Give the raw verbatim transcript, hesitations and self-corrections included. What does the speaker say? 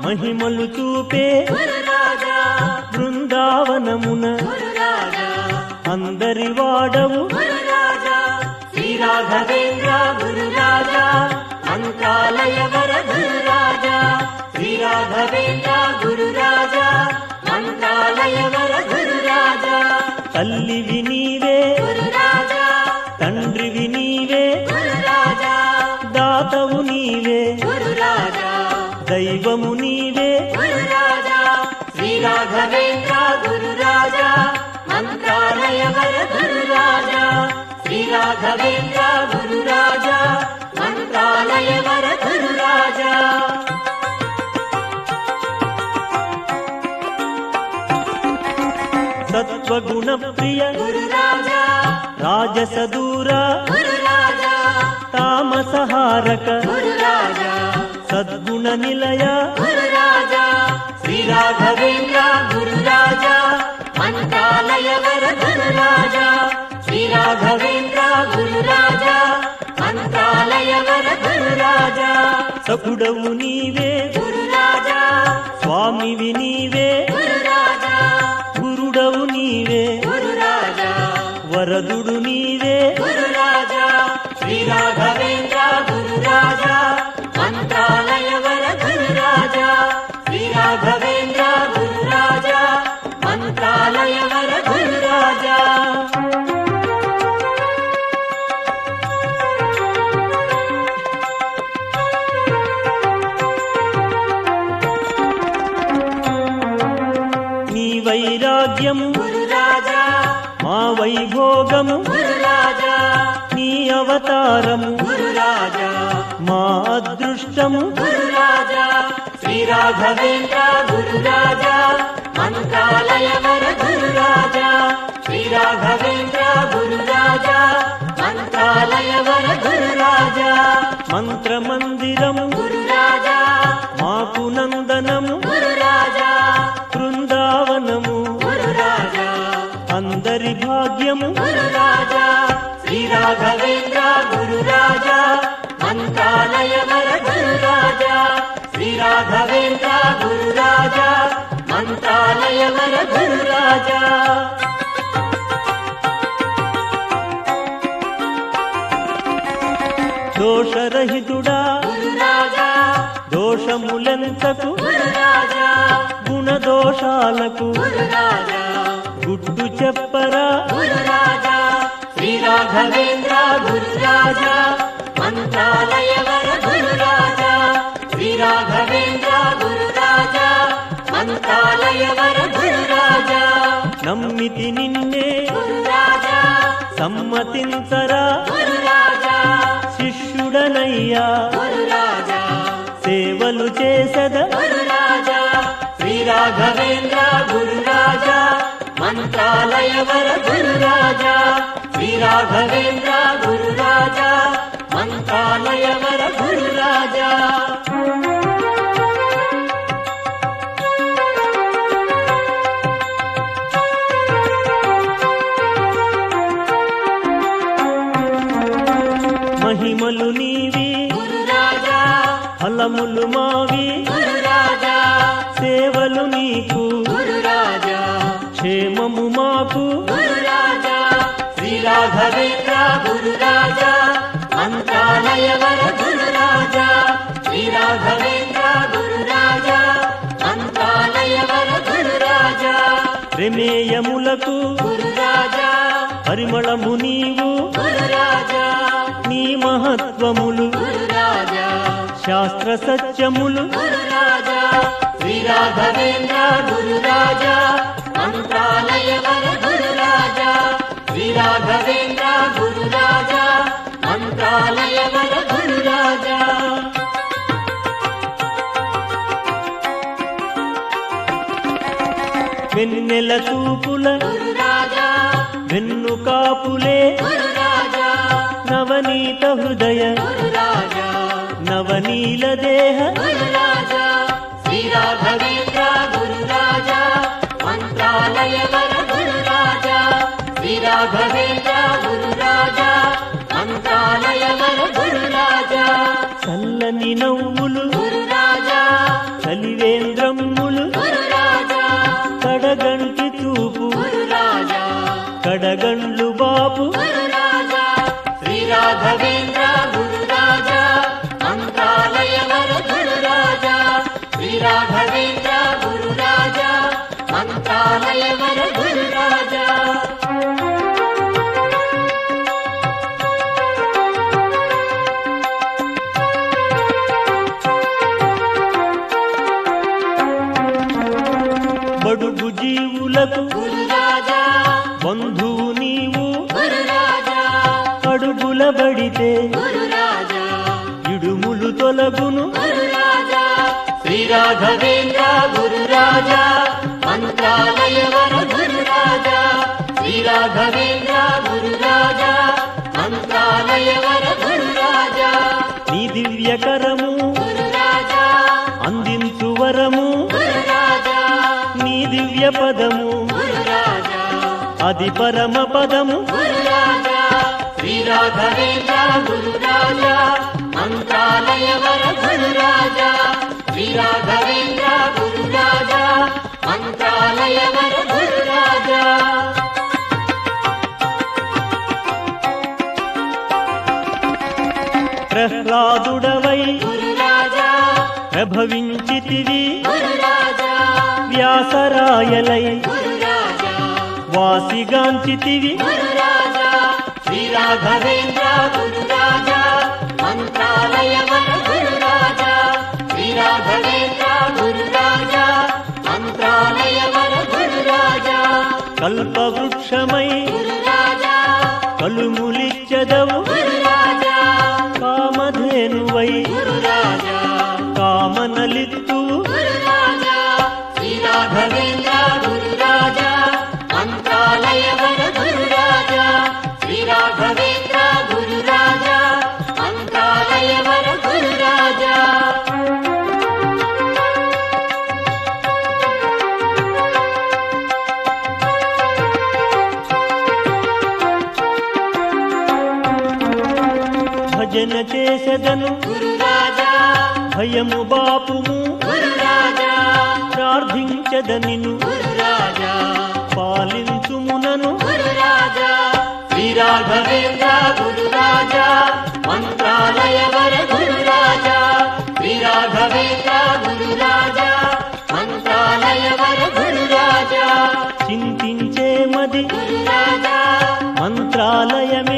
మహిమలు చూపే గురురాజా బృందావనమున గురురాజా అందరి వాడవు గురురాజా శ్రీ రాఘవేంద్ర గురురాజా మంత్రాలయ వర గురురాజా శ్రీ రాఘవేంద్ర గురురాజా మంత్రాలయ వర గురురాజా తల్లివి నీవే గురురాజా తండ్రివి నీవే గురురాజా దాతవు నీవే గురురాజా దైవము నీవే గురురాజా శ్రీ రాఘవేంద్ర గురురాజా మంత్రాలయ వర గురురాజా శ్రీ రాఘవేంద్ర గురురాజా మంత్రాలయ వర గురురాజా సత్వగుణ ప్రియ గురురాజా రాజసదూర గురురాజా తామసహారక గురురాజా సద్గుణ నిలయ గురురాజా శ్రీ రాఘవేంద్ర గురురాజా మంత్రాలయ వర గురురాజా శ్రీ రాఘవేంద్ర గురురాజా మంత్రాలయ వర గురురాజా సకుడవు నీవే గురురాజా స్వామివి నీవే గురురాజా గురుడవు నీవే గురురాజా వరదుడు నీవే గురురాజా శ్రీ రాఘవేంద్ర గురురాజా మంత్రాలయ వర గురురాజా శ్రీ రాఘవేంద్ర గురురాజా మంత్రాలయ వర గురురాజా నీ వైరాగ్యము గురురాజా మా వైభోగము గురురాజా నీ అవతారము గురురాజా మా అదృష్టము గురురాజా శ్రీ రాఘవేంద్ర గురురాజా మంత్రాలయ వర గురురాజా శ్రీ రాఘవేంద్ర గురురాజా మంత్రాలయ వర గురురాజా మంత్రమందిరము గురురాజా మాకు నందనము గురురాజా బృందావనము గురురాజా అందరి భాగ్యము గురురాజా శ్రీ రాఘవేంద్ర గురురాజా మంత్రాలయ వర గురురాజా శ్రీ రాఘవేంద్ర గురురాజా మంత్రాలయ వర గురురాజా దోషరహితుడా గురురాజా దోషములెంతకు గురురాజా గుణదోషాలకు గురురాజా గుడ్డు చెప్పరా గురురాజా శ్రీ రాఘవేంద్ర గురురాజా మంత్రాలయ వర గురురాజా శ్రీ రాఘవేంద్ర గురురాజా మంత్రాలయ వర గురురాజా నమ్మితి నిన్నే గురురాజా సమ్మతించరా గురురాజా శిష్యుడనయ్యా గురురాజా సేవలు చేసద గురురాజా శ్రీ రాఘవేంద్ర గురురాజా మంత్రాలయ వర గురురాజా శ్రీ రాఘవేంద్ర గురురాజా మంత్రాలయ వర గురురాజా మహిమలు నీవి గురురాజా ఫలములు మావి గురురాజా సేవలు నీకు గురురాజా క్షేమము మాకు గురురాజా శ్రీ రాఘవేంద్ర గురురాజా మంత్రాలయ వర గురురాజా శ్రీ రాఘవేంద్ర గురురాజా మంత్రాలయ వర గురురాజా ప్రమేయములకు గురురాజా పరిమళము నీవు గురురాజా నీ మహత్వములు గురురాజా శాస్త్ర సత్యములు గురురాజా శ్రీ రాఘవేంద్ర గురురాజా మంత్రాలయ వర గురురాజా శ్రీ రాఘవేంద్ర గురురాజా మంత్రాలయ వర గురురాజా వెన్నెల చూపుల గురురాజా వెన్ను కాపులే గురురాజా నవనీత హృదయ గురురాజా నవనీల దేహ గురురాజా శ్రీ రాఘవేంద్ర గురురాజా మంత్రాలయ వర గురురాజా శ్రీ రాఘవేంద్ర గురురాజా మంత్రాలయ వర గురురాజా చల్లని నవ్వులు గురురాజా చలివేంద్ర శ్రీ రాఘవేంద్ర గురు రాజా మంత్రాలయ వర గురు రాజా బడుగు జీవులకు గురు రాజా బంధువు నీవు గురు రాజా అడుగుల బడితే గురు రాజా ఇడుములు తొలగును గురు రాజా శ్రీ రాఘవేంద్ర గురు రాజా మంత్రాలయ వర గురు రాజా శ్రీ రాఘవేంద్ర గురు రాజా మంత్రాలయ వర గురు రాజా నీ దివ్యకరము గురు రాజా అందించు వరము గురు రాజా నీ దివ్య పదము గురు రాజా అది పరమ పదము గురు రాజా శ్రీ రాఘవేంద్ర గురు రాజా మంత్రాలయ వర గురు రాజా శ్రీ రాఘవేంద్ర గురు రాజా మంత్రాలయ వర గురు రాజా ప్రహ్లాదుడవై గురు రాజా ప్రభవించితివి గురు రాజా వ్యాసరాయలై గురు రాజా వాసిగాంచితివి గురు రాజా శ్రీ రాఘవేంద్ర గురు రాజా మంత్రాలయ వర గురు రాజా శ్రీ రాఘవేంద్ర గురు రాజా మంత్రాలయ వర గురు రాజా కల్పవృక్షమై గురు రాజా కలుములిచ్చదవు గురు రాజా కామధేనువై గురు రాజా కామనలిత్తువు గురు రాజా శ్రీ రాఘవేంద్ర గురు రాజా మంత్రాలయ వర గురు రాజా శ్రీ రాఘవేంద్ర గురు రాజా మంత్రాలయ వర గురు రాజా భజన చేసెదను గురు రాజా భయము బాపుము గురు రాజా ప్రార్థించదనిను గురు రాజా పాలించుమునను గురు రాజా శ్రీ రాఘవేంద్ర గురు రాజా మంత్రాలయ వర గురు రాజా శ్రీ రాఘవేంద్ర గురు రాజా మంత్రాలయ వర గురు రాజా చింతించే మది గురు రాజా మంత్రాలయమే